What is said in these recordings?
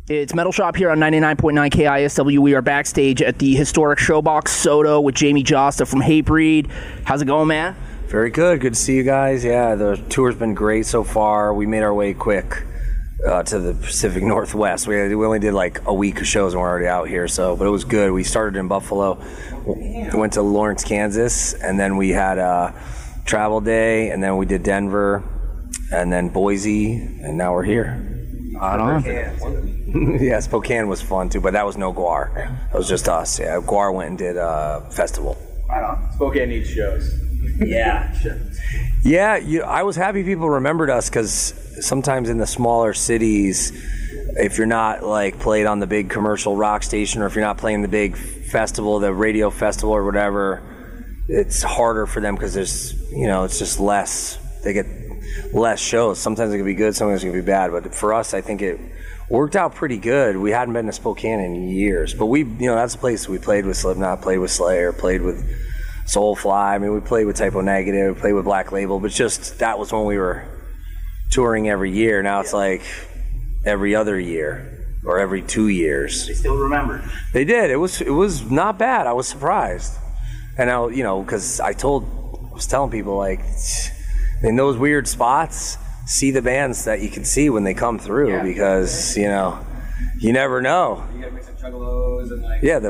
It's Metal Shop here on 99.9 KISW. We are backstage at the historic Showbox Soto with Jamie Josta from Hatebreed. How's it going, man? Very good. Good to see you guys. Yeah, the tour's been great so far. We made our way quick to the Pacific Northwest. We only did like a week of shows and we're already out here, but it was good. We started in Buffalo, went to Lawrence, Kansas, and then we had a travel day, and then we did Denver, and then Boise, and now we're here. Right on. Yeah, Spokane was fun too, but that was no Guar. It was just us. Yeah, Guar went and did a festival. Right on. Spokane needs shows. Yeah. Yeah, I was happy people remembered us because sometimes in the smaller cities, if you're not like played on the big commercial rock station, or if you're not playing the big festival, the radio festival or whatever, it's harder for them because there's, it's just less. They get less shows. Sometimes it can be good, sometimes it can be bad. But for us, I think it worked out pretty good. We hadn't been to Spokane in years, but that's a place we played with Slipknot, played with Slayer, played with Soulfly. I mean, we played with Typo Negative, played with Black Label, but just that was when we were touring every year. Now it's like every other year or every 2 years. They still remember. They did. It was not bad. I was surprised. And now, because I was telling people, like, in those weird spots, see the bands that you can see when they come through, because, you never know. You gotta mix some Juggalos and like... Yeah,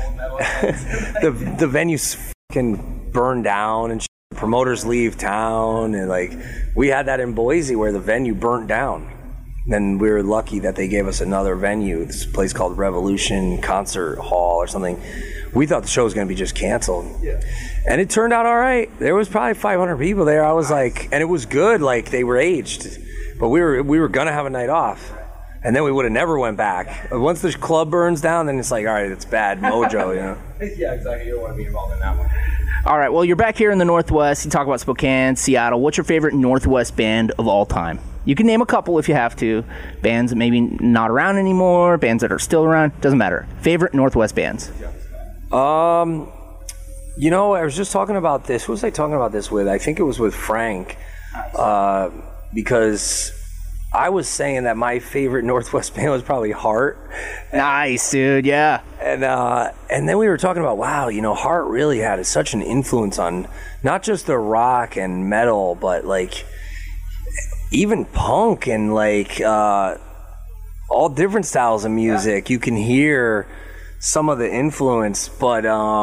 the venues can burn down and promoters leave town, and like we had that in Boise where the venue burnt down. Then we were lucky that they gave us another venue, this place called Revolution Concert Hall or something. We thought the show was going to be just canceled. Yeah. And it turned out all right. There was probably 500 people there. I was like, and it was good, like they were aged. But we were going to have a night off. And then we would have never went back. Once the club burns down, then it's like, all right, it's bad mojo, Yeah, exactly. You don't want to be involved in that one. All right, well, you're back here in the Northwest. You talk about Spokane, Seattle. What's your favorite Northwest band of all time? You can name a couple if you have to. Bands that maybe not around anymore, bands that are still around. Doesn't matter. Favorite Northwest bands? I was just talking about this. Who was I talking about this with? I think it was with Frank. Because I was saying that my favorite Northwest band was probably Heart. Nice, dude, yeah. And then we were talking about, wow, Heart really had such an influence on not just the rock and metal, but like even punk and like all different styles of music. Yeah. You can hear some of the influence, but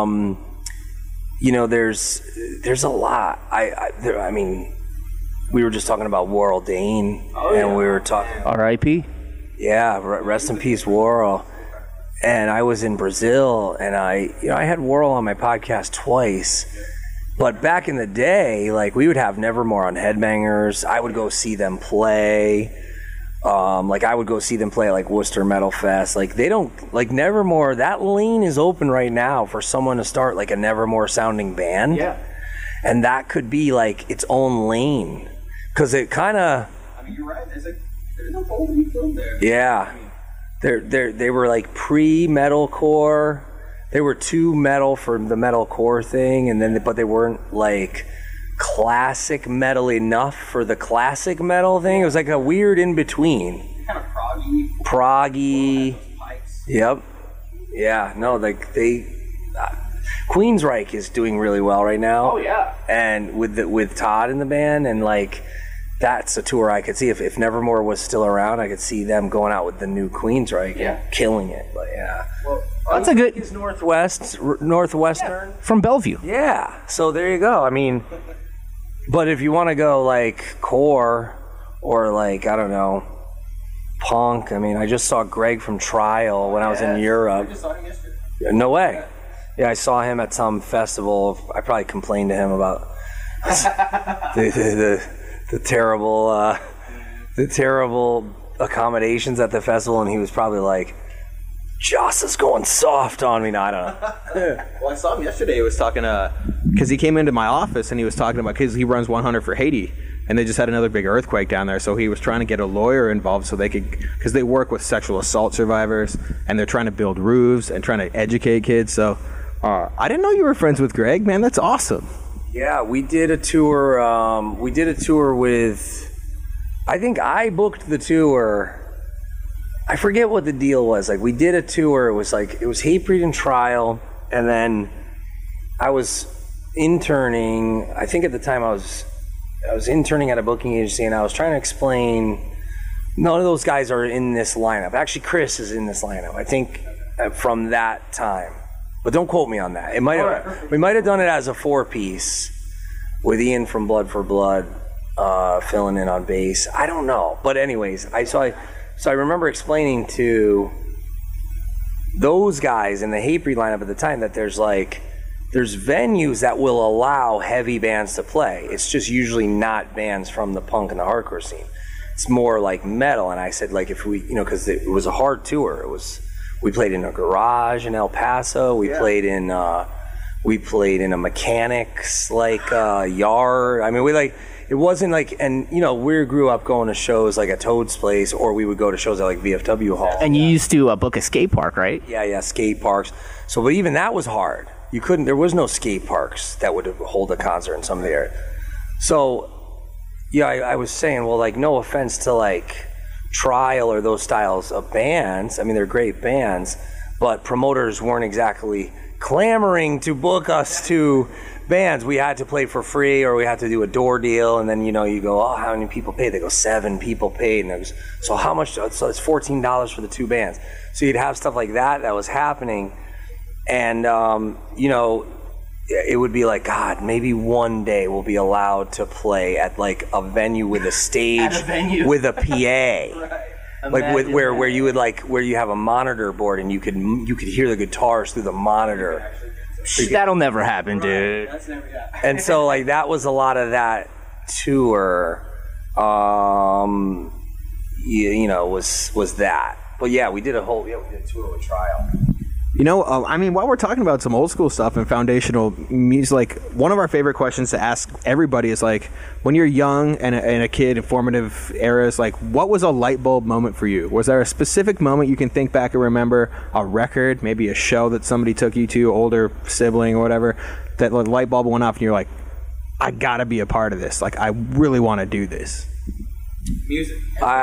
there's a lot. I mean, we were just talking about Warrell Dane, and we were talking R.I.P. Yeah, rest in peace, Warrell. And I was in Brazil, and I had Warrell on my podcast twice. But back in the day, like we would have Nevermore on Headbangers. I would go see them play. I would go see them play at like Worcester Metal Fest. Like they don't like Nevermore. That lane is open right now for someone to start like a Nevermore sounding band. Yeah, and that could be like its own lane because it kind of. I mean, you're right. There's no folding film there. Yeah, they were like pre-metalcore. They were too metal for the metalcore thing, but they weren't like classic metal enough for the classic metal thing. It was like a weird in between. Kind of proggy. Yep. Yeah. No. Like Queensryche is doing really well right now. Oh yeah. And with Todd in the band, and like that's a tour I could see if Nevermore was still around. I could see them going out with the new Queensryche and killing it. But yeah. Well, that's a good. It's northwestern from Bellevue. Yeah. So there you go. I mean. But if you want to go like core or like, I don't know, punk, I mean, I just saw Greg from Trial when I was in Europe. I just saw him yesterday. No way. Yeah, I saw him at some festival. I probably complained to him about the terrible accommodations at the festival, and he was probably like, Joss is going soft on me. No, I don't know. Well, I saw him yesterday. He was talking because he came into my office and he was talking about, because he runs 100 for Haiti, and they just had another big earthquake down there. So he was trying to get a lawyer involved so they could, because they work with sexual assault survivors, and they're trying to build roofs and trying to educate kids. So I didn't know you were friends with Greg, man. That's awesome. Yeah, we did a tour. With, I think I booked the tour. I forget what the deal was. Like, we did a tour. It was Hatebreed and Trial, and then I was interning. I think at the time I was interning at a booking agency, and I was trying to explain none of those guys are in this lineup. Actually, Chris is in this lineup, I think, from that time. But don't quote me on that. We might have done it as a 4-piece with Ian from Blood for Blood filling in on bass. I don't know. But anyways, So I remember explaining to those guys in the Hatebreed lineup at the time that there's venues that will allow heavy bands to play. It's just usually not bands from the punk and the hardcore scene. It's more like metal. And I said, like, if we, because it was a hard tour. We played in a garage in El Paso. We played in a mechanics yard. I mean, it wasn't like, and we grew up going to shows like at Toad's Place, or we would go to shows at like VFW Hall. And you used to book a skate park, right? Yeah, skate parks. So, but even that was hard. There was no skate parks that would hold a concert in some of the area. So, yeah, I was saying, well, like, no offense to like Trial or those styles of bands. I mean, they're great bands, but promoters weren't exactly clamoring to book us to bands. We had to play for free, or we had to do a door deal, and then you go, oh, how many people paid? They go, 7 people paid, and it was, so how much? So it's $14 for the 2 bands. So you'd have stuff like that was happening, and it would be like, God, maybe one day we'll be allowed to play at like a venue with a stage with a PA. Right. Like where you would where you have a monitor board and you could hear the guitars through the monitor. That'll never happen, dude. That's never happened. And so that was a lot of that tour. Was that. But yeah, we did a tour with Trial. While we're talking about some old school stuff and foundational music, one of our favorite questions to ask everybody is when you're young and a kid in formative eras, what was a light bulb moment for you? Was there a specific moment you can think back and remember, a record, maybe a show that somebody took you to, older sibling or whatever, that the light bulb went off and you're like, I gotta be a part of this. I really want to do this. Music.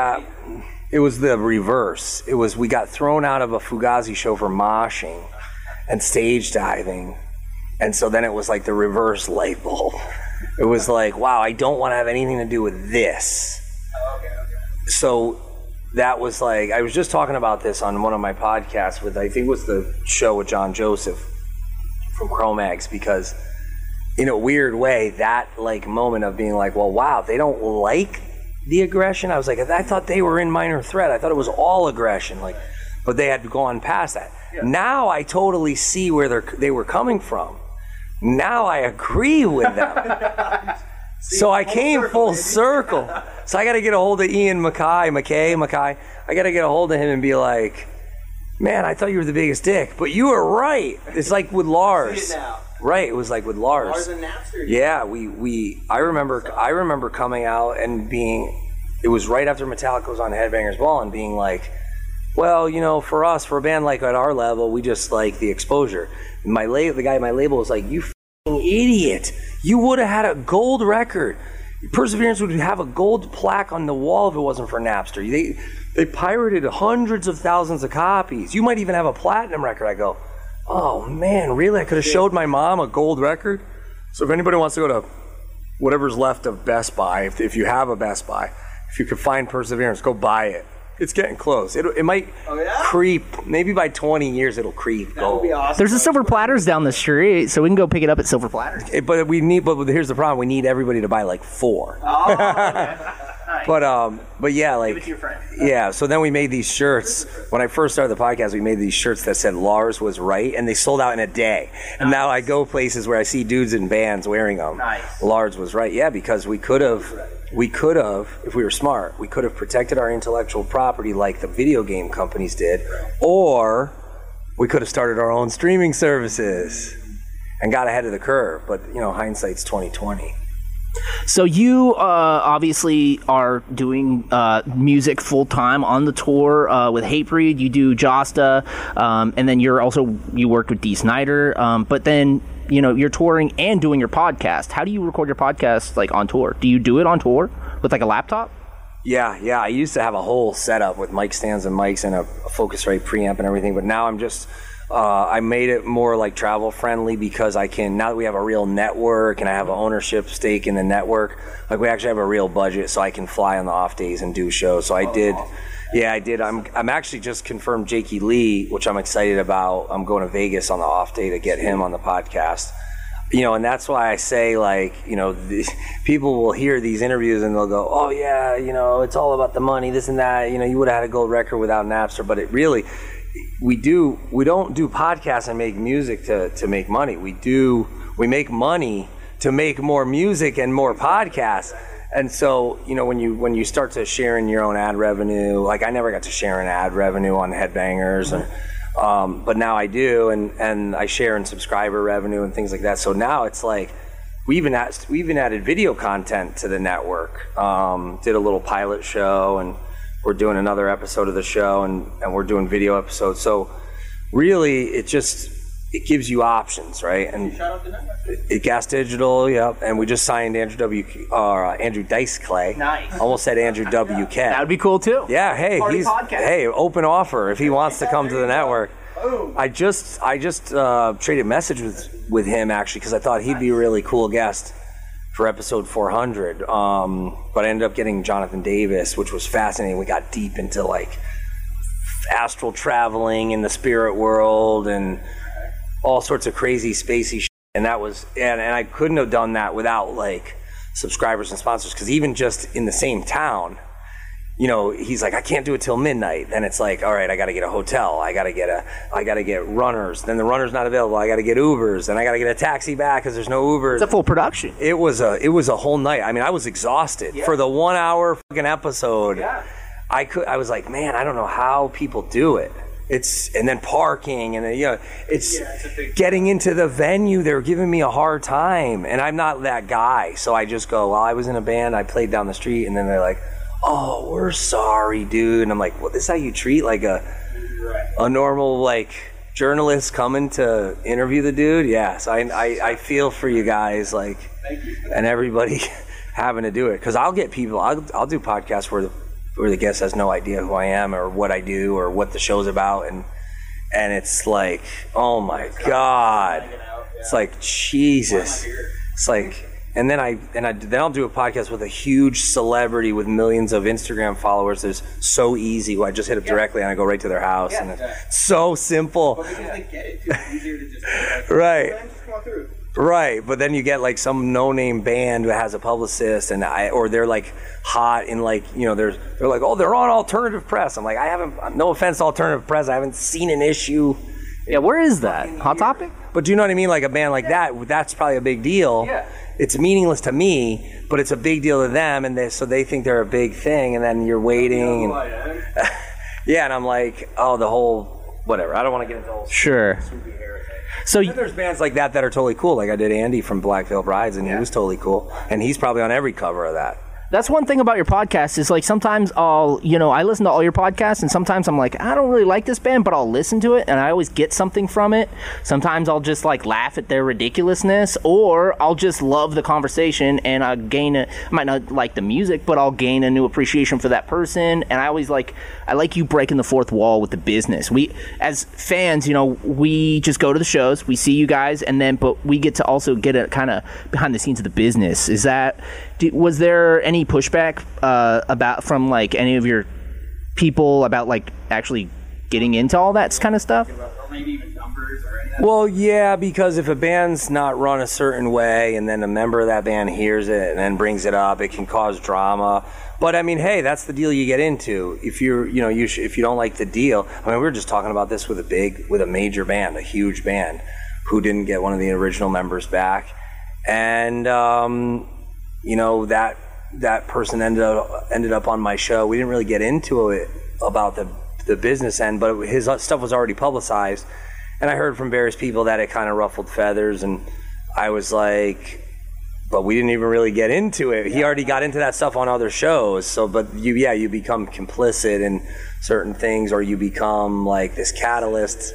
It was the reverse. We got thrown out of a Fugazi show for moshing and stage diving. And so then it was like the reverse light bulb. It was like, wow, I don't want to have anything to do with this. Okay. So that was I was just talking about this on one of my podcasts I think it was the show with John Joseph from Cro-Mags, because in a weird way, that moment of being like, well, wow, they don't like the aggression. I was like, I thought they were in Minor Threat. I thought it was all aggression, but they had gone past that. Yeah. Now I totally see where they were coming from. Now I agree with them. So I came full circle. So I got to get a hold of Ian Mackay. I got to get a hold of him and be like, man, I thought you were the biggest dick, but you were right. It's like with Lars. See it now. Right, it was like with Lars. Lars and Napster. Yeah, I remember coming out and it was right after Metallica was on Headbangers Ball and being like, well, for us, for a band at our level, we just like the exposure. The guy at my label was like, you f***ing idiot. You would have had a gold record. Perseverance would have a gold plaque on the wall if it wasn't for Napster. They pirated hundreds of thousands of copies. You might even have a platinum record. I go, oh man, really? I could have showed my mom a gold record? So if anybody wants to go to whatever's left of Best Buy, if you have a Best Buy, if you could find Perseverance, go buy it. It's getting close. It might creep. Maybe by 20 years it'll creep. That would be awesome. There's a Silver Platters down the street, so we can go pick it up at Silver Platters. But here's the problem. We need everybody to buy 4. Oh, okay. Nice. But yeah, Give it to your friend. Yeah, so then we made these shirts. When I first started the podcast, we made these shirts that said Lars was right, and they sold out in a day. And now I go places where I see dudes in bands wearing them. Nice. Lars was right. Yeah, because we could have, if we were smart, we could have protected our intellectual property like the video game companies did, or we could have started our own streaming services and got ahead of the curve. But hindsight's 20/20. So you obviously are doing music full time on the tour with Hatebreed. You do Josta, and then you worked with Dee Snider. But then you're touring and doing your podcast. How do you record your podcast on tour? Do you do it on tour with a laptop? Yeah. I used to have a whole setup with mic stands and mics and a Focusrite preamp and everything, but now I'm just, I made it more like travel friendly because I can, now that we have a real network and I have an ownership stake in the network, like we actually have a real budget so I can fly on the off days and do shows. So I did. Yeah, I did. I'm actually just confirmed Jakey Lee, which I'm excited about. I'm going to Vegas on the off day to get him on the podcast. You know, and that's why I say, like, you know, people will hear these interviews and they'll go, oh, yeah, you know, it's all about the money, this and that. You know, you would have had a gold record without Napster. But it really, we don't do podcasts and make music to make money. We make money to make more music and more podcasts. And so, you know, when you start to share in your own ad revenue, like I never got to share in ad revenue on Headbangers, but now I do, and I share in subscriber revenue and things like that. So now it's like we even added video content to the network. Did a little pilot show, and we're doing another episode of the show, and we're doing video episodes. So really, it gives you options, right? And Shout out to Network. Gas Digital, yep. And we just signed Andrew Dice Clay. Nice. Almost said Andrew WK. That would be cool too. Yeah, hey, Party he's podcast. open offer if he wants to come to the network. Boom. I just traded message with him actually because I thought he'd be a really cool guest for episode 400. But I ended up getting Jonathan Davis, which was fascinating. We got deep into like astral traveling in the spirit world and all sorts of crazy spacey shit. And that was, and I couldn't have done that without like subscribers and sponsors, because even just in the same town, you know, he's like, I can't do it till midnight. Then it's like, all right, I got to get a hotel. I got to get runners. Then the runner's not available. I got to get Ubers. Then I got to get a taxi back because there's no Ubers. It's a full production. It was a whole night. I mean, I was exhausted for the 1 hour fucking episode. Yeah. I was like, man, I don't know how people do it. And then parking, and then, you know, it's getting into the venue. They're giving me a hard time, and I'm not that guy. So I just go, well, I was in a band, I played down the street, and then they're like, oh, we're sorry, dude. And I'm like, well, this is how you treat like a normal like journalist coming to interview the dude? Yeah. So I feel for you guys, like, and everybody having to do it, because I'll get people. I'll do podcasts where the guest has no idea who I am or what I do or what the show's about, and it's like, oh my God, it's like Jesus, it's like, and then I'll do a podcast with a huge celebrity with millions of Instagram followers. It's so easy. I just hit up directly and I go right to their house, and it's so simple. But because they get it too, it's easier to just Right. just come on through. Right, but then you get like some no-name band who has a publicist, or they're like hot in like, you know, they're like, oh, they're on Alternative Press. I'm like, no offense to Alternative Press, I haven't seen an issue. Yeah, where is that? Hot Topic? But do you know what I mean? Like a band like that's probably a big deal. Yeah. It's meaningless to me, but it's a big deal to them, and so they think they're a big thing, and then you're waiting. Yeah, and I'm like, oh, the whole whatever. I don't want to get into the whole Sure. So And there's bands like that are totally cool. Like I did Andy from Black Veil Brides, and he was totally cool. And he's probably on every cover of that. that's one thing about your podcast is like sometimes I listen to all your podcasts, and sometimes I'm like, I don't really like this band, but I'll listen to it and I always get something from it. Sometimes I'll just like laugh at their ridiculousness, or I'll just love the conversation and I might not like the music, but I'll gain a new appreciation for that person. And I like you breaking the fourth wall with the business. We as fans, you know, we just go to the shows, we see you guys, but we get to also get a kind of behind the scenes of the business. Was there any pushback from like any of your people about like actually getting into all that kind of stuff? Or maybe even numbers or anything. Well, yeah, because if a band's not run a certain way and then a member of that band hears it and then brings it up, it can cause drama. But I mean, hey, that's the deal you get into. If if you don't like the deal, I mean, we were just talking about this with a major band, a huge band, who didn't get one of the original members back, and you know, that person ended up on my show. We didn't really get into it about the business end, but his stuff was already publicized, and I heard from various people that it kind of ruffled feathers, and I was like, but we didn't even really get into it. He already got into that stuff on other shows. So, but you become complicit in certain things, or you become like this catalyst.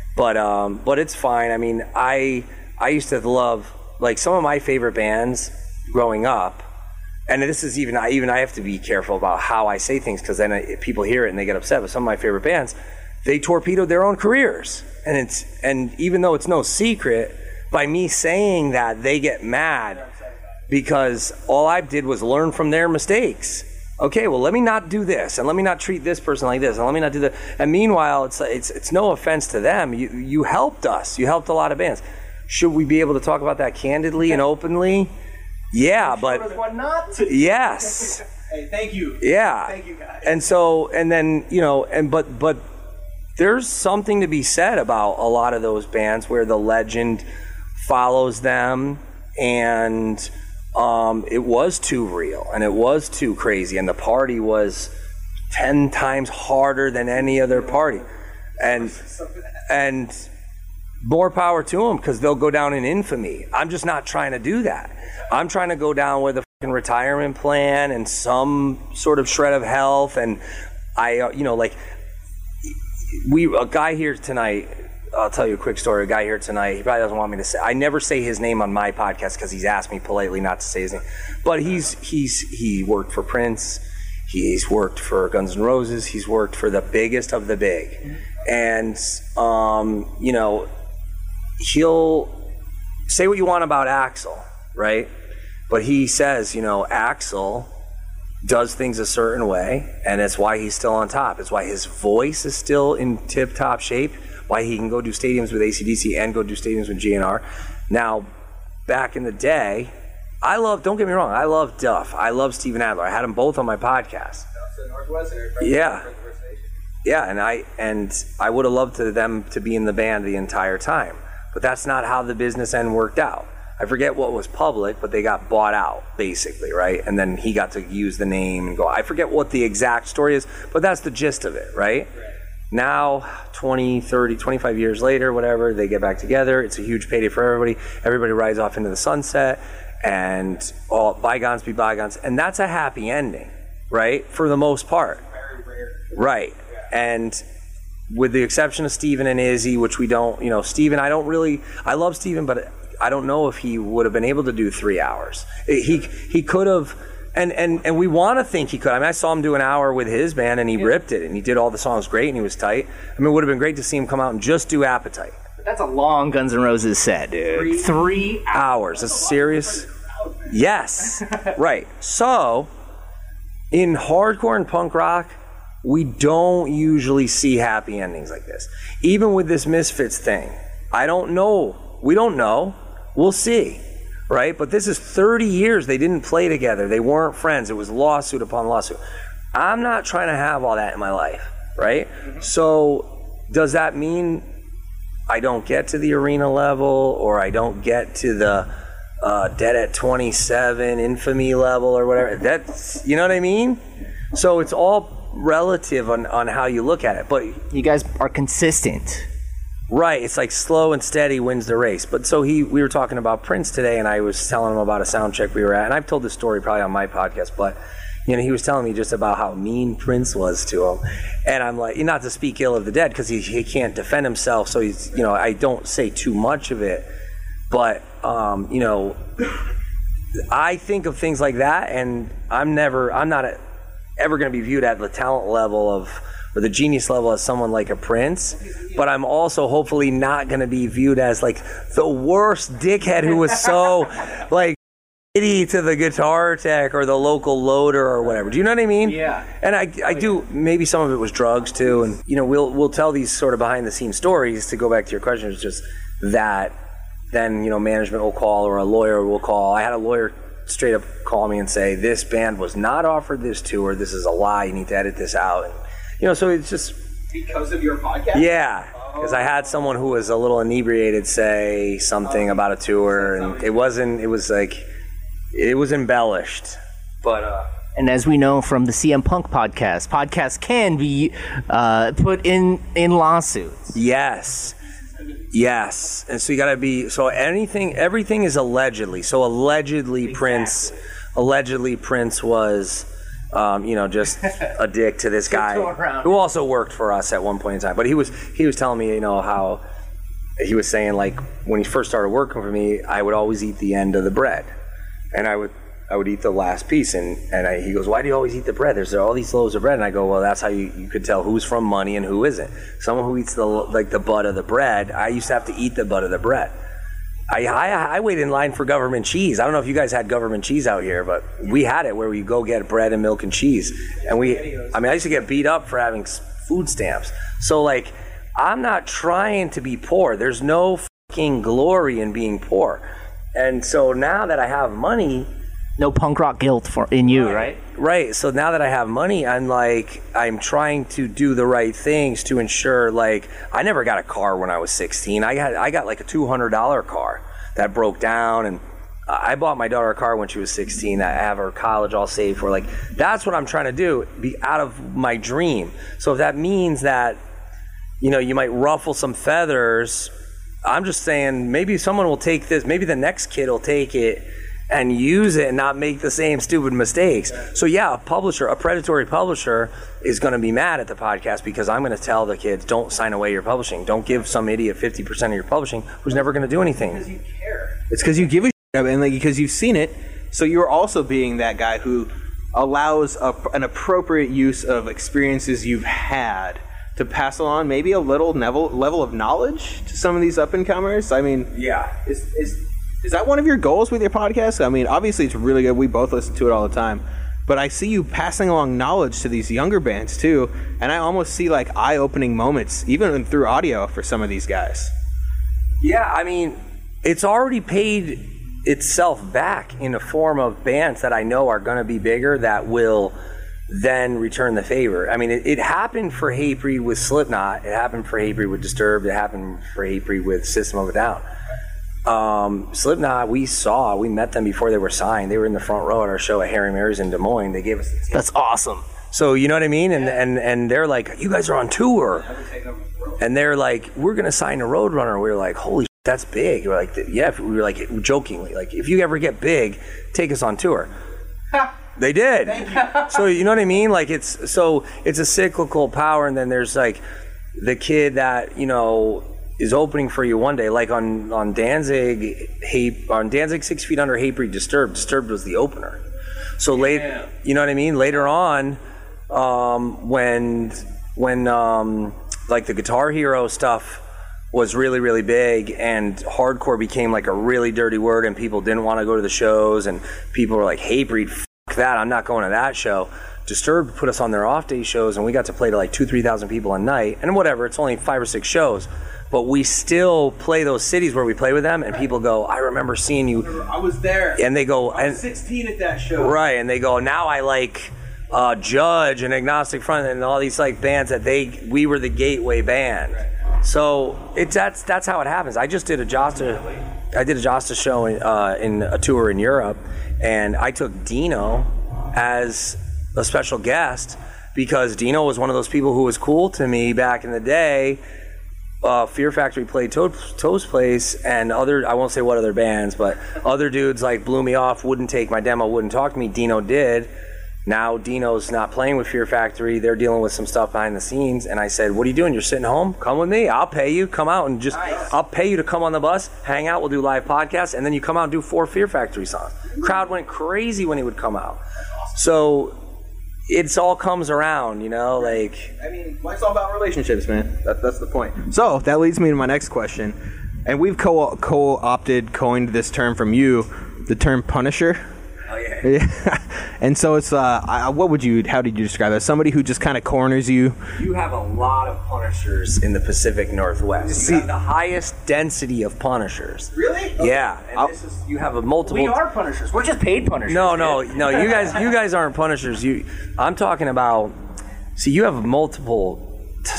But it's fine. I mean, I used to love, like, some of my favorite bands growing up and this is even I have to be careful about how I say things, because then people hear it and they get upset. But some of my favorite bands, they torpedoed their own careers, and even though it's no secret, by me saying that, they get mad because all I did was learn from their mistakes. Okay, well, let me not do this, and let me not treat this person like this, and let me not do that. And meanwhile, it's no offense to them. You helped us. You helped a lot of bands. Should we be able to talk about that candidly and openly? Yeah, but yes. Hey, thank you. Yeah. Thank you, guys. And then but there's something to be said about a lot of those bands where the legend follows them, and it was too real, and it was too crazy, and the party was 10 times harder than any other party, and more power to them, because they'll go down in infamy. I'm just not trying to do that. I'm trying to go down with a fucking retirement plan and some sort of shred of health, and a guy here tonight. I'll tell you a quick story. A guy here tonight, he probably doesn't want me to say. I never say his name on my podcast because he's asked me politely not to say his name. But he worked for Prince. He's worked for Guns N' Roses. He's worked for the biggest of the big. And, he'll say what you want about Axl, right? But he says, Axl does things a certain way, and it's why he's still on top. It's why his voice is still in tip-top shape, why he can go do stadiums with AC/DC and go do stadiums with GNR. Now, back in the day, don't get me wrong, I love Duff. I love Steven Adler. I had them both on my podcast. Yeah. Yeah, and I would have loved them to be in the band the entire time. But that's not how the business end worked out. I forget what was public, but they got bought out, basically, right? And then he got to use the name and go. I forget what the exact story is, but that's the gist of it, right? Now, 20, 30, 25 years later, whatever, they get back together. It's a huge payday for everybody. Everybody rides off into the sunset, and all bygones be bygones. And that's a happy ending, right? For the most part. Very rare. Right. And with the exception of Steven and Izzy, which we don't, Steven, I love Steven, but I don't know if he would have been able to do 3 hours. He could have, and we want to think he could. I mean, I saw him do an hour with his band, and he ripped it, and he did all the songs great, and he was tight. I mean, it would have been great to see him come out and just do Appetite. That's a long Guns N' Roses set, dude. 3 hours. That's serious. Yes. Right. So, in hardcore and punk rock, we don't usually see happy endings like this. Even with this Misfits thing, I don't know. We don't know. We'll see, right? But this is 30 years they didn't play together. They weren't friends. It was lawsuit upon lawsuit. I'm not trying to have all that in my life, right? Mm-hmm. So does that mean I don't get to the arena level, or I don't get to the Dead at 27 infamy level or whatever? That's, you know what I mean? So it's all relative on how you look at it. But you guys are consistent. Right, it's like slow and steady wins the race. But so we were talking about Prince today, and I was telling him about a sound check we were at, and I've told this story probably on my podcast, but he was telling me just about how mean Prince was to him, and I'm like, not to speak ill of the dead, because he can't defend himself, so he's, I don't say too much of it, but I think of things like that, and I'm not ever going to be viewed at the talent level or the genius level as someone like a Prince, but I'm also hopefully not going to be viewed as like the worst dickhead who was so like shitty to the guitar tech or the local loader or whatever. Do you know what I mean? Yeah. And I do. Maybe some of it was drugs too, and we'll tell these sort of behind the scenes stories. To go back to your question, it's just that then management will call or a lawyer will call. I had a lawyer straight up call me and say, this band was not offered this tour. This is a lie. You need to edit this out. And, so it's just because of your podcast. Yeah, because I had someone who was a little inebriated say something about a tour, and it was embellished. But and as we know from the CM Punk podcasts can be put in lawsuits. Yes. And so you got to be, so everything is allegedly. So allegedly Prince was, just a dick to this guy who also worked for us at one point in time. But he was telling me, how he was saying, like, when he first started working for me, I would always eat the end of the bread, and I would I would eat the last piece, and he goes, "Why do you always eat the bread? There's all these loaves of bread." And I go, "Well, that's how you could tell who's from money and who isn't. Someone who eats the butt of the bread. I used to have to eat the butt of the bread. I waited in line for government cheese. I don't know if you guys had government cheese out here, but we had it where we go get bread and milk and cheese. And I used to get beat up for having food stamps. So like, I'm not trying to be poor. There's no fucking glory in being poor. And so now that I have money." No punk rock guilt in you, right? Right. So now that I have money, I'm trying to do the right things to ensure, like, I never got a car when I was 16. I got like a $200 car that broke down, and I bought my daughter a car when she was 16. I have her college all saved for. Like, that's what I'm trying to do, be out of my dream. So if that means that, you might ruffle some feathers, I'm just saying maybe someone will take this, maybe the next kid will take it and use it and not make the same stupid mistakes. So yeah, a predatory publisher is going to be mad at the podcast because I'm going to tell the kids, don't sign away your publishing. Don't give some idiot 50% of your publishing who's never going to do anything. Because you care. It's because you give a shit, and because you've seen it. So you're also being that guy who allows an appropriate use of experiences you've had to pass along maybe a little level of knowledge to some of these up-and-comers. I mean, yeah. Is that one of your goals with your podcast? I mean, obviously it's really good. We both listen to it all the time. But I see you passing along knowledge to these younger bands too, and I almost see like eye-opening moments, even through audio, for some of these guys. Yeah, I mean, it's already paid itself back in the form of bands that I know are going to be bigger that will then return the favor. I mean, it happened for Hatebreed with Slipknot. It happened for Hatebreed with Disturbed. It happened for Hatebreed with System of a Down. Slipknot, we met them before they were signed. They were in the front row at our show at Harry Mary's in Des Moines. They gave us the ticket. That's awesome. So you know what I mean? And they're like, "You guys are on tour." And they're like, "We're going to sign a Roadrunner." We were like, "Holy shit, that's big." We're like, "Yeah." We were like, jokingly, like, "If you ever get big, take us on tour." They did. So you know what I mean? Like, it's a cyclical power, and then there's like the kid that, is opening for you one day, like on Danzig 6 Feet Under, Hatebreed, Disturbed was the opener. So late, you know what I mean? Later on, when like the Guitar Hero stuff was really, really big, and hardcore became like a really dirty word, and people didn't want to go to the shows, and people were like, "Hatebreed, fuck that, I'm not going to that show." Disturbed put us on their off-day shows, and we got to play to like 2,000-3,000 people a night, and whatever, it's only 5 or 6 shows. But we still play those cities where we play with them, and people go, "I remember seeing you." I was there. And they go, I was 16 at that show. Right, and they go, "Now I like Judge and Agnostic Front and all these like bands that we were the gateway band." Right. So that's how it happens. I just did a Josta show in a tour in Europe, and I took Dino as a special guest because Dino was one of those people who was cool to me back in the day. Fear Factory played Toast Place, and I won't say what other bands, but other dudes like blew me off, wouldn't take my demo, wouldn't talk to me. Dino did. Now Dino's not playing with Fear Factory. They're dealing with some stuff behind the scenes. And I said, "What are you doing? You're sitting home? Come with me. I'll pay you. Come out and I'll pay you to come on the bus, hang out. We'll do live podcasts, and then you come out and do 4 Fear Factory songs." Crowd went crazy when he would come out. So it's all comes around, like. I mean, life's all about relationships, man. That's the point. So that leads me to my next question, and we've coined this term from you, the term Punisher. Oh yeah. And so it's how did you describe it? Somebody who just kind of corners you. You have a lot of Punishers in the Pacific Northwest. You have the highest density of Punishers. Really? Yeah. And you have a multiple. We are Punishers. We're just paid Punishers. No. You guys aren't Punishers. I'm talking about. See, you have multiple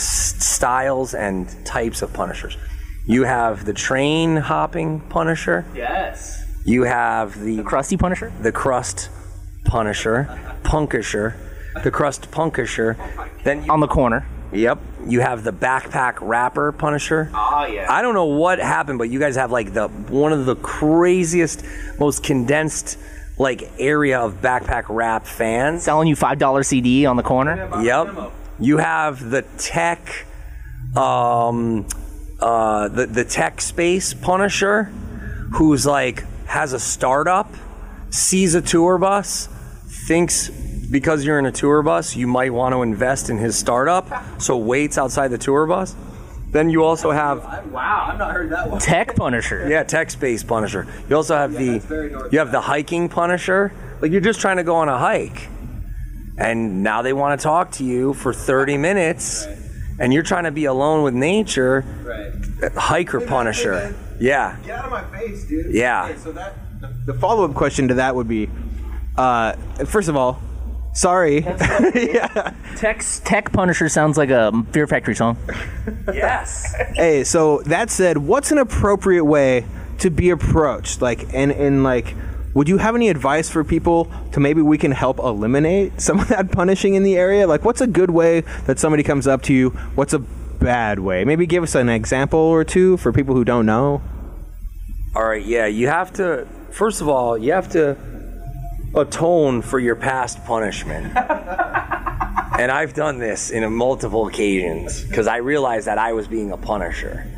styles and types of Punishers. You have the train hopping Punisher. Yes. You have the crusty Punisher? The crust Punisher, Punkisher, the crust Punkisher. Then on the corner. Yep. You have the backpack rapper Punisher. Oh, yeah. I don't know what happened, but you guys have like one of the craziest, most condensed like area of backpack rap fans. Selling you $5 CD on the corner. Yep. You have the tech, the tech space Punisher, who's like has a startup sees a tour bus, thinks because you're in a tour bus, you might want to invest in his startup, so waits outside the tour bus. Then you also have Wow, I've not heard that one. Tech Punisher. yeah, text-based Punisher. You also have you have the hiking Punisher. Like you're just trying to go on a hike, and now they want to talk to you for 30 minutes, and you're trying to be alone with nature. Right. Hiker Punisher. Yeah. Get out of my face, dude. Yeah. Okay, so the follow-up question to that would be, first of all, sorry. Yeah. Tech Punisher sounds like a Fear Factory song. Yes. Hey, so that said, what's an appropriate way to be approached? Like, and like, would you have any advice for people to maybe we can help eliminate some of that punishing in the area? Like, what's a good way that somebody comes up to you? What's a bad way? Maybe give us an example or two for people who don't know. All right, yeah, you have to, first of all, you have to atone for your past punishment. And I've done this in multiple occasions because I realized that I was being a punisher.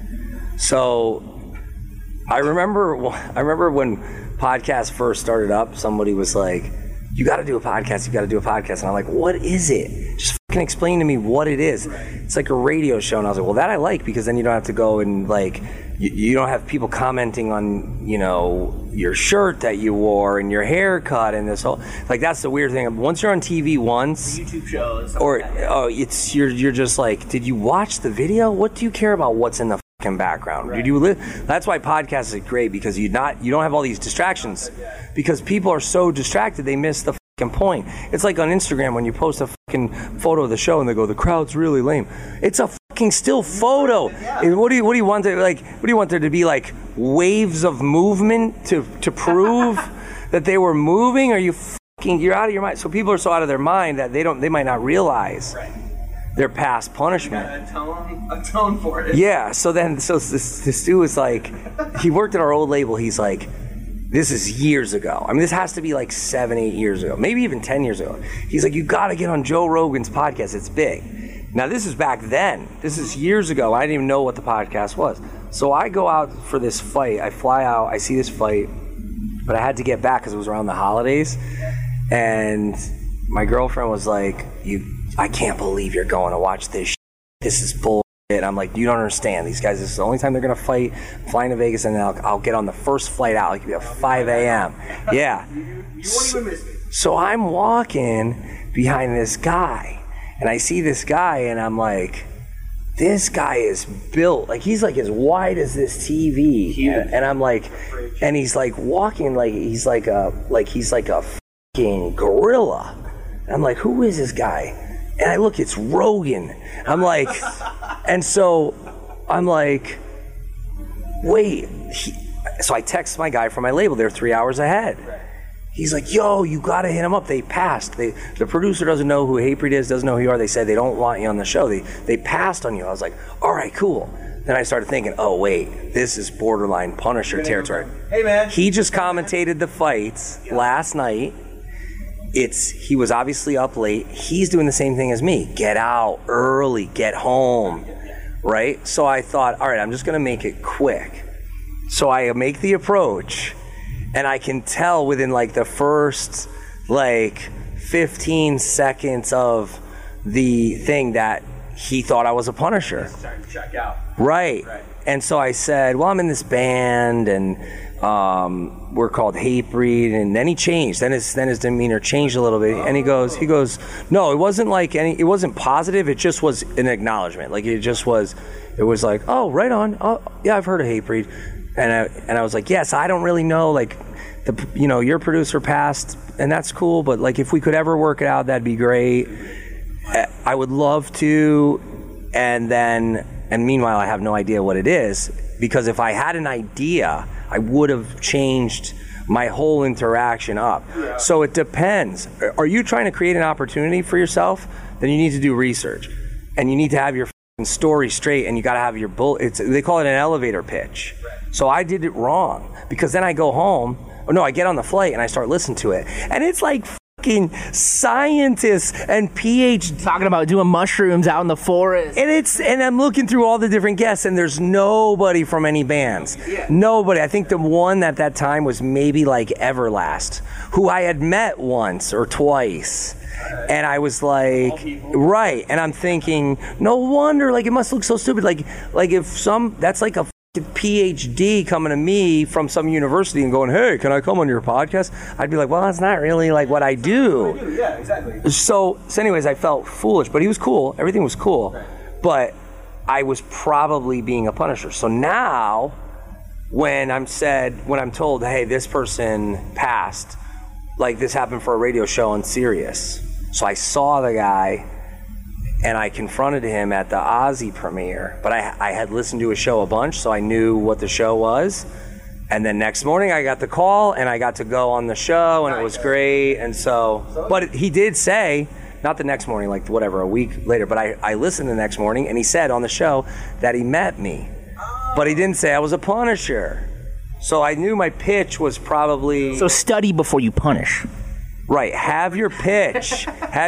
So I remember when podcasts first started up, somebody was like, you got to do a podcast, you got to do a podcast. And I'm like, what is it? Just fucking explain to me what it is. It's like a radio show. And I was like, well, that I like because then you don't have to go and like, you don't have people commenting on, you know, your shirt that you wore and your haircut and this whole, like that's the weird thing. Once you're on TV once, YouTube shows. or it's you're just like, did you watch the video? What do you care about what's in the fucking background? Did you that's why podcasts are great because you don't have all these distractions because people are so distracted they miss the fucking point. It's like on Instagram when you post a fucking photo of the show and they go, the crowd's really lame. It's a fucking still photo. And what do you want there, like what do you want there to be, like waves of movement to prove that they were moving? Are you fucking, you're out of your mind. So people are so out of their mind that they might not realize their past punishment. Atone for it. Yeah, so this dude was like, he worked at our old label. He's like, this is years ago. I mean, this has to be like 7-8 years ago, maybe even 10 years ago. He's like, you got to get on Joe Rogan's podcast. It's big. Now, this is back then. This is years ago. I didn't even know what the podcast was. So I go out for this fight. I fly out. I see this fight, but I had to get back because it was around the holidays. And my girlfriend was like, I can't believe you're going to watch this shit. This is bullshit. I'm like, you don't understand. These guys, this is the only time they're going to fight. Flying to Vegas, and then I'll get on the first flight out. It could be at 5 a.m. Yeah. You won't even miss me. So I'm walking behind this guy, and I see this guy, and I'm like, this guy is built. Like, he's like as wide as this TV. And I'm like, and he's like walking like he's like a fucking gorilla. And I'm like, who is this guy? And I look, it's Rogan. I'm like, and so I'm like, wait. So I text my guy from my label. They're 3 hours ahead. He's like, yo, you got to hit him up. They passed. The producer doesn't know who Hatebreed is, doesn't know who you are. They said they don't want you on the show. They passed on you. I was like, all right, cool. Then I started thinking, oh, wait, this is borderline Punisher territory. Hey, man. He just commentated the fights last night. He was obviously up late. He's doing the same thing as me. Get out early, get home, right? So I thought, all right, I'm just going to make it quick. So I make the approach, and I can tell within like the first like 15 seconds of the thing that he thought I was a Punisher. Starting to check out. Right. And so I said, well, I'm in this band, and we're called Hatebreed. And then he changed. Then his demeanor changed a little bit. And he goes, no, it wasn't like it wasn't positive. It just was an acknowledgement. Like it was like, oh, right on. Oh, yeah, I've heard of Hatebreed. And I was like, yes, I don't really know. Like, your producer passed, and that's cool. But like, if we could ever work it out, that'd be great. I would love to. And meanwhile, I have no idea what it is, because if I had an idea, I would have changed my whole interaction up. Yeah. So it depends. Are you trying to create an opportunity for yourself? Then you need to do research, and you need to have your story straight, and you got to have your they call it an elevator pitch. Right. So I did it wrong, because then I go home. I get on the flight and I start listening to it, and it's like fucking scientists and PhD. Talking about doing mushrooms out in the forest. And I'm looking through all the different guests, and there's nobody from any bands. Nobody. I think the one at that time was maybe like Everlast, who I had met once or twice. And I was like, right. And I'm thinking, no wonder, like, it must look so stupid. Like if that's like a PhD coming to me from some university and going, hey, can I come on your podcast? I'd be like, well, that's not really like what I do. Yeah, exactly. So anyways, I felt foolish, but he was cool. Everything was cool. Right. But I was probably being a punisher. So now when I'm told, hey, this person passed, like this happened for a radio show on Sirius. So I saw the guy and I confronted him at the Ozzy premiere, but I had listened to his show a bunch, so I knew what the show was. And then next morning I got the call and I got to go on the show and it was great. And so, but he did say, not the next morning, like whatever, a week later, but I listened the next morning and he said on the show that he met me, but he didn't say I was a punisher. So I knew my pitch was probably... So study before you punish. Right, have your pitch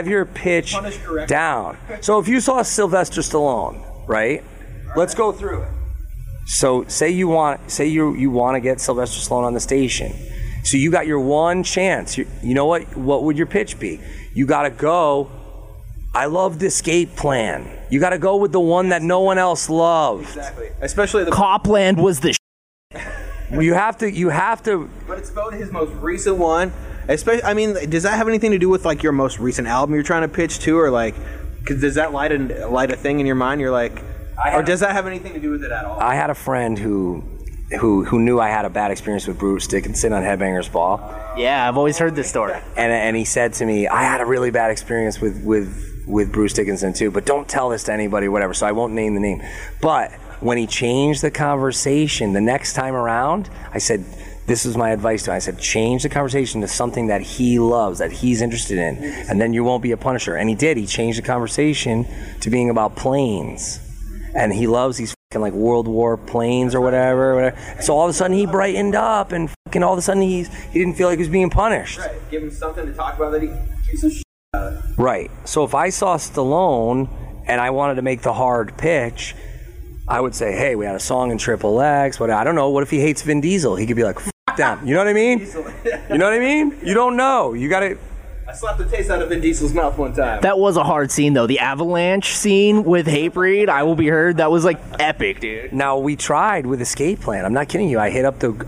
down. So if you saw Sylvester Stallone, right? Let's go through it. So say you want to get Sylvester Stallone on the station. So you got your one chance. You know what would your pitch be? You got to go, I loved Escape Plan. You got to go with the one that no one else loved. Exactly. Especially the Copland was the You have to. But it's about his most recent one. Especially, I mean, does that have anything to do with like your most recent album you're trying to pitch to, or like, does that light a thing in your mind? You're like, or does that have anything to do with it at all? I had a friend who knew I had a bad experience with Bruce Dickinson on Headbangers Ball. Yeah, I've always heard this story. And he said to me, I had a really bad experience with Bruce Dickinson too, but don't tell this to anybody, whatever. So I won't name the name. But when he changed the conversation the next time around, I said, this was my advice to him. I said, change the conversation to something that he loves, that he's interested in, and then you won't be a punisher. And he did. He changed the conversation to being about planes. And he loves these fucking like World War planes or whatever. So all of a sudden he brightened up, and fucking all of a sudden he didn't feel like he was being punished. Right. Give him something to talk about that he gives a shit about. Right. So if I saw Stallone and I wanted to make the hard pitch, I would say, hey, we had a song in Triple X, but I don't know, what if he hates Vin Diesel? He could be like, f*** them. You know what I mean? You know what I mean? You don't know. You got to... I slapped the taste out of Vin Diesel's mouth one time. That was a hard scene, though. The avalanche scene with Hatebreed, I Will Be Heard, that was like epic, dude. Now, we tried with Escape Plan. I'm not kidding you. I hit up the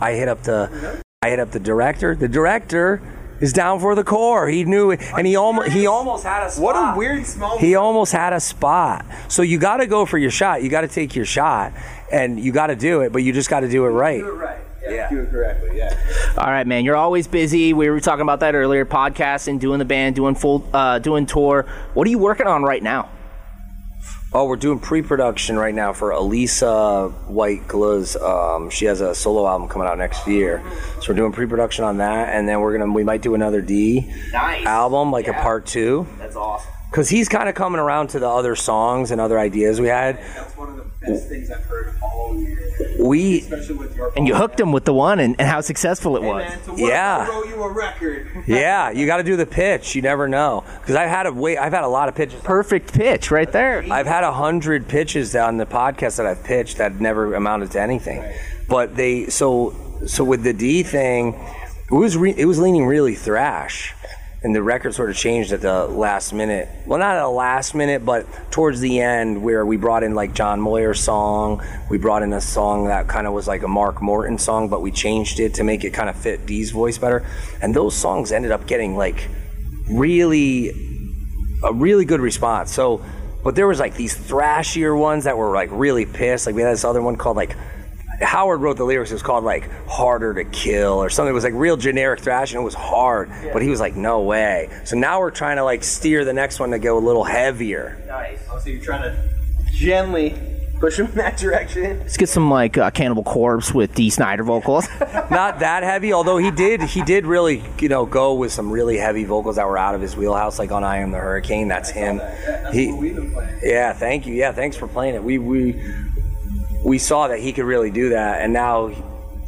director. The director is down for the core. He knew it, and he almost had a spot. What a weird small... He almost had a spot. So you got to go for your shot. You got to take your shot, and you got to do it, but you just got to do it right. Do it right. Yeah. Do it correctly, yeah. All right, man. You're always busy. We were talking about that earlier. Podcasting, doing the band, doing tour. What are you working on right now? Oh, we're doing pre-production right now for Elisa White Gluz. She has a solo album coming out next year, so we're doing pre-production on that, and then we might do another D album, like a part 2. That's awesome. Because he's kind of coming around to the other songs and other ideas we had. That's one of the best things I've heard all year. Especially with your and you hooked him with the one, and how successful it was. Man, to throw you a record. Yeah, you got to do the pitch. You never know. Because I've had a lot of pitches. Perfect pitch right there. I've had 100 pitches on the podcast that I've pitched that never amounted to anything. Right. But so with the D thing, it was leaning really thrash. And the record sort of changed at the last minute. Well, not at the last minute, but towards the end, where we brought in like John Moyer's song. We brought in a song that kind of was like a Mark Morton song, but we changed it to make it kind of fit Dee's voice better. And those songs ended up getting like a really good response. So, but there was like these thrashier ones that were like really pissed. Like we had this other one called like, Howard wrote the lyrics. It was called like Harder to Kill or something. It was like real generic thrash, and it was hard. Yeah. But he was like, no way. So now we're trying to like steer the next one to go a little heavier. Nice. Oh, so you're trying to gently push him in that direction. Let's get some like Cannibal Corpse with Dee Snider vocals. Not that heavy, although he did really go with some really heavy vocals that were out of his wheelhouse, like on I Am the Hurricane. That's him. That's what we've been playing. Yeah, thank you. Yeah, thanks for playing it. We saw that he could really do that, and now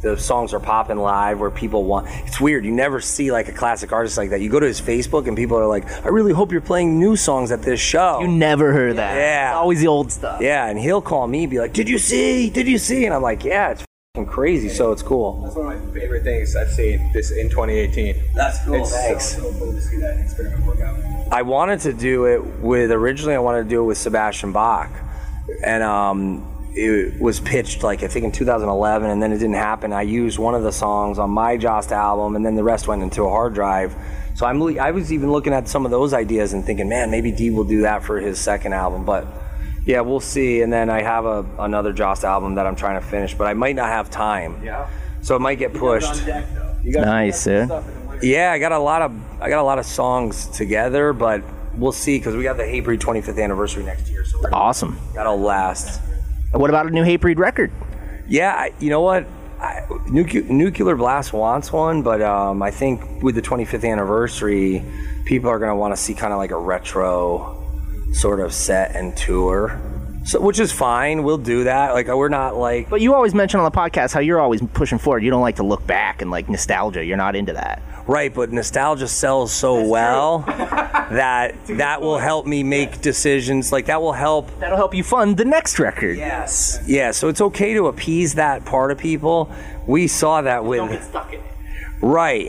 the songs are popping live where people want. It's weird. You never see like a classic artist like that. You go to his Facebook and people are like, I really hope you're playing new songs at this show. You never heard that. Yeah. It's always the old stuff. Yeah, and he'll call me, be like, did you see? And I'm like, yeah, it's fucking crazy, so it's cool. That's one of my favorite things I've seen this in 2018. That's cool. It's Thanks. so cool to see that experiment work out. I wanted to do it originally I wanted to do it with Sebastian Bach. And it was pitched like I think in 2011, and then it didn't happen. I used one of the songs on my Jost album, and then the rest went into a hard drive. So I was even looking at some of those ideas and thinking, man, maybe Dee will do that for his second album. But yeah, we'll see. And then I have another Jost album that I'm trying to finish, but I might not have time. Yeah. So it might get pushed. Nice, Yeah, I got a lot of songs together, but we'll see because we got the Hatebreed 25th anniversary next year. So Awesome. that'll last. What about a new Hatebreed record? Yeah, you know what? Nuclear Blast wants one, but I think with the 25th anniversary, people are going to want to see kind of like a retro sort of set and tour. So, which is fine. We'll do that. Like, we're not like... But you always mention on the podcast how you're always pushing forward. You don't like to look back and like nostalgia. You're not into that. Right, but nostalgia sells so well that will help me make decisions. Like, that will help... That'll help you fund the next record. Yes. Yeah, so it's okay to appease that part of people. We saw that with... Don't get stuck in it. Right.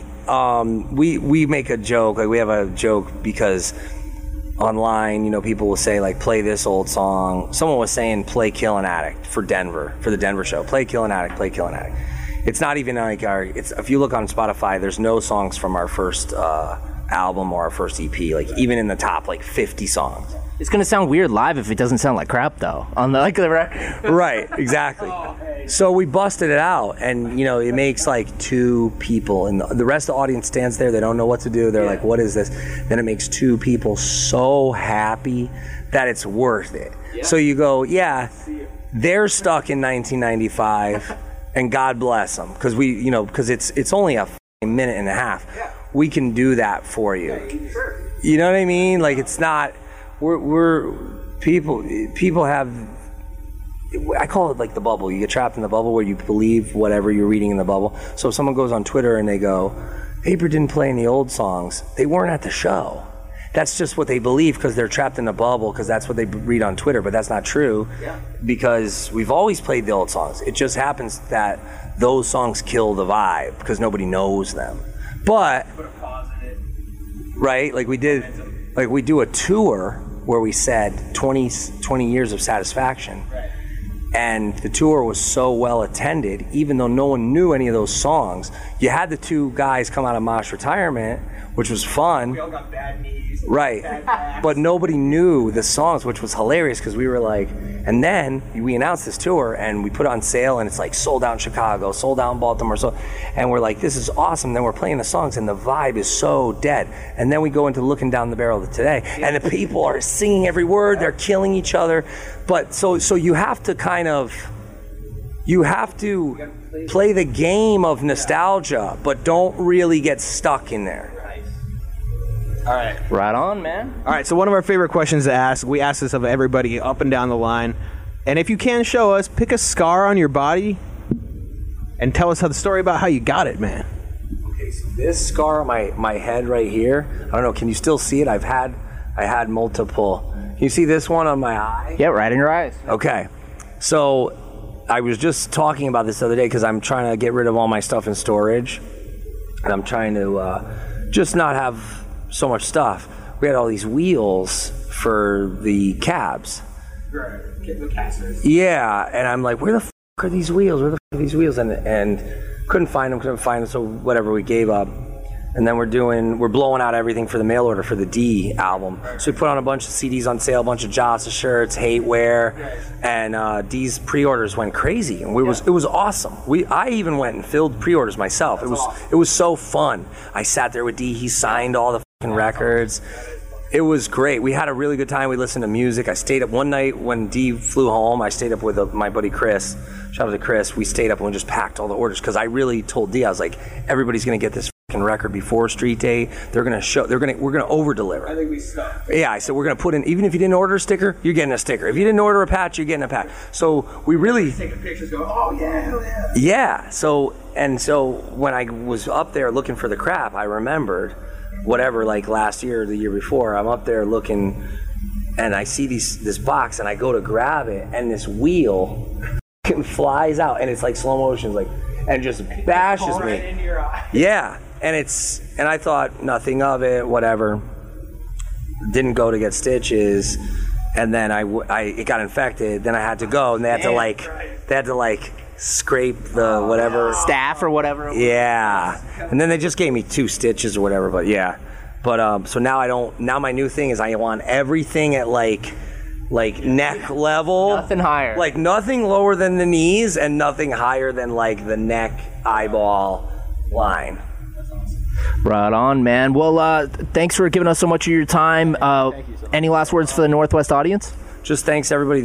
We make a joke. Like, we have a joke because online, people will say, like, play this old song. Someone was saying play Killin' Addict for the Denver show. Play Killin' Addict, play Killin' Addict. It's not even like if you look on Spotify, there's no songs from our first album or our first EP, like even in the top like 50 songs. It's gonna sound weird live if it doesn't sound like crap though on the record. Right, exactly. So we busted it out, and it makes like two people, and the rest of the audience stands there. They don't know what to do. They're like, "What is this?" Then it makes two people so happy that it's worth it. Yeah. So you go, "Yeah, they're stuck in 1995." And God bless them, because because it's only a minute and a half. Yeah. We can do that for you. Yeah, sure. You know what I mean? Like, it's not. We're people have. I call it like the bubble. You get trapped in the bubble where you believe whatever you're reading in the bubble. So if someone goes on Twitter and they go, "Hatebreed didn't play any old songs," they weren't at the show. That's just what they believe because they're trapped in a bubble because that's what they read on Twitter, but that's not true because we've always played the old songs. It just happens that those songs kill the vibe because nobody knows them. But, Put a pause in it. right, like we do a tour where we said 20 years of satisfaction. Right. And the tour was so well attended, even though no one knew any of those songs. You had the two guys come out of Mosh retirement, which was fun. We all got bad knees. Right. Bad backs. But nobody knew the songs, which was hilarious because we were like, and then we announced this tour and we put it on sale and it's like sold out in Chicago, sold out in Baltimore. And we're like, this is awesome. Then we're playing the songs and the vibe is so dead. And then we go into Looking Down the Barrel of Today and the people are singing every word. They're killing each other. But so you have to play the game of nostalgia, but don't really get stuck in there. All right. Right on, man. All right, so one of our favorite questions to ask, we ask this of everybody up and down the line. And if you can show us, pick a scar on your body and tell us the story about how you got it, man. Okay, so this scar on my head right here, I don't know, can you still see it? I had multiple. Can you see this one on my eye? Yeah, right in your eyes. Okay. So I was just talking about this the other day because I'm trying to get rid of all my stuff in storage. And I'm trying to just not have so much stuff. We had all these wheels for the cabs. Right. Get the casters. Yeah, and I'm like, where the f*** are these wheels? Where the f*** are these wheels? And couldn't find them, so whatever, we gave up. And then we're blowing out everything for the mail order for the D album. So we put on a bunch of CDs on sale, a bunch of Jossa shirts, Hateware, and D's pre-orders went crazy. And it was awesome. I even went and filled pre-orders myself. It was so fun. I sat there with D. He signed all the fucking records. It was great. We had a really good time. We listened to music. I stayed up one night when D flew home. I stayed up with my buddy Chris. Shout out to Chris. We stayed up and we just packed all the orders because I really told D, I was like, everybody's going to get this broken record before Street Day. We're gonna over deliver. I think we stuck. Yeah, I said we're gonna put in, even if you didn't order a sticker, you're getting a sticker. If you didn't order a patch, you're getting a patch. So we really Taking pictures, going, oh yeah, hell yeah. yeah. So when I was up there looking for the crap, I remembered whatever, like last year or the year before, I'm up there looking and I see this box and I go to grab it and this wheel flies out and it's like slow motion, like, and just bashes Right me. into your eye. Yeah, and I thought nothing of it, whatever. Didn't go to get stitches, and then it got infected. Then I had to go, and they had to scrape the whatever Staff or whatever. Yeah, and then they just gave me 2 stitches or whatever. But yeah, so now I don't. Now my new thing is I want everything at like neck level. Nothing higher. Like nothing lower than the knees and nothing higher than like the neck eyeball line. Right on, man. Well, thanks for giving us so much of your time. Any last words for the Northwest audience? Just thanks everybody.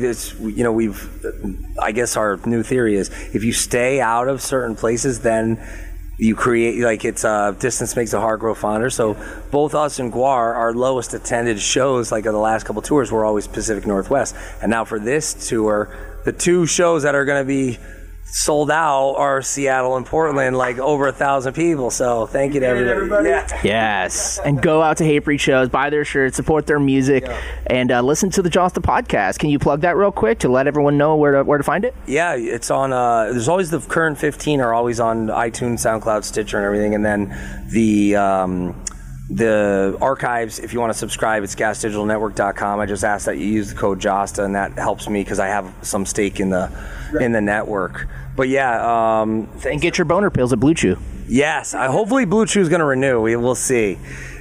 I guess our new theory is if you stay out of certain places, then you create, like, it's distance makes the heart grow fonder. So both us and Guar, our lowest attended shows, like of the last couple tours, were always Pacific Northwest. And now for this tour, the 2 shows that are going to be sold out are Seattle and Portland, like over 1,000 people. So thank you to everybody. Yeah. Yes. And go out to Hatebreed shows, buy their shirts, support their music, and listen to the Josta podcast. Can you plug that real quick to let everyone know where to find it? Yeah, it's on, there's always the current 15 are always on iTunes, SoundCloud, Stitcher, and everything. And then the archives, if you want to subscribe, it's gasdigitalnetwork.com. I just ask that you use the code JOSTA, and that helps me because I have some stake in the network. But yeah, And get your boner pills at Blue Chew. yes, hopefully Blue Chew is going to renew. We'll see.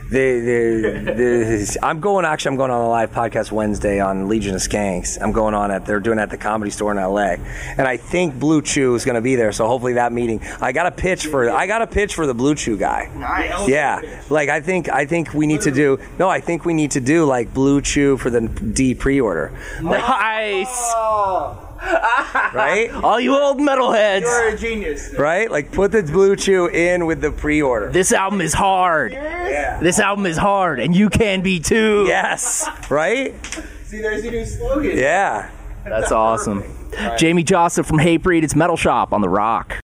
I'm going on a live podcast Wednesday on Legion of Skanks. They're doing it at the Comedy Store in LA, and I think Blue Chew is going to be there. So hopefully that meeting, I got a pitch for the Blue Chew guy. Nice. Yeah, like I think we need to do like Blue Chew for the D pre-order, Nice. right? All you old metalheads. You're a genius. Right? Like put the Blue Chew in with the pre-order. This album is hard. Yeah. This album is hard, and you can be too. Yes. Right? See, there's your new slogan. Yeah. That's awesome. Jamie Jossa from Hatebreed. It's Metal Shop on The Rock.